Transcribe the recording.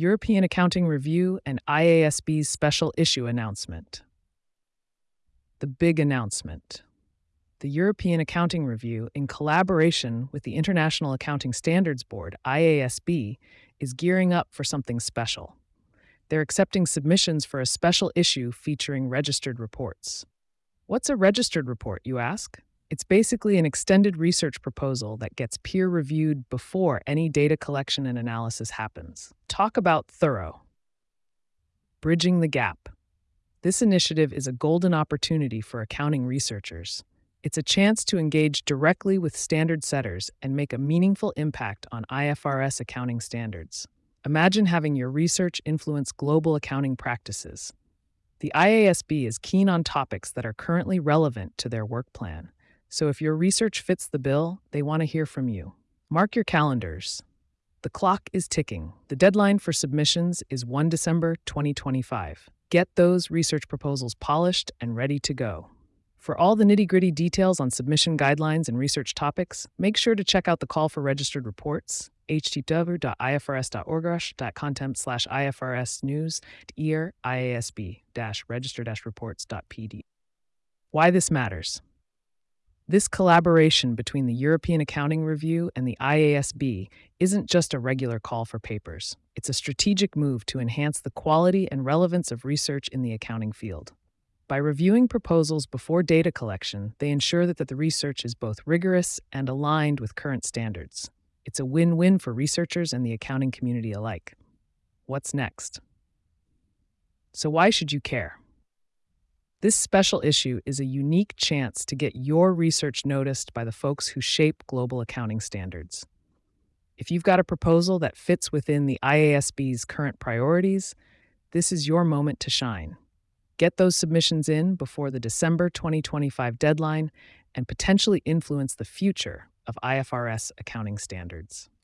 European Accounting Review and IASB's special issue announcement. The big announcement. The European Accounting Review, in collaboration with the International Accounting Standards Board, IASB, is gearing up for something special. They're accepting submissions for a special issue featuring registered reports. What's a registered report, you ask? It's basically an extended research proposal that gets peer-reviewed before any data collection and analysis happens. Talk about thorough. Bridging the gap. This initiative is a golden opportunity for accounting researchers. It's a chance to engage directly with standard setters and make a meaningful impact on IFRS accounting standards. Imagine having your research influence global accounting practices. The IASB is keen on topics that are currently relevant to their work plan. So if your research fits the bill, they want to hear from you. Mark your calendars. The clock is ticking. The deadline for submissions is 1 December 2025. Get those research proposals polished and ready to go. For all the nitty-gritty details on submission guidelines and research topics, make sure to check out the call for registered reports, http://ifrs.org/contempt/IFRS news IASB-register-reports.pd. Why this matters. This collaboration between the European Accounting Review and the IASB isn't just a regular call for papers. It's a strategic move to enhance the quality and relevance of research in the accounting field. By reviewing proposals before data collection, they ensure that the research is both rigorous and aligned with current standards. It's a win-win for researchers and the accounting community alike. What's next? So why should you care? This special issue is a unique chance to get your research noticed by the folks who shape global accounting standards. If you've got a proposal that fits within the IASB's current priorities, this is your moment to shine. Get those submissions in before the December 2025 deadline and potentially influence the future of IFRS accounting standards.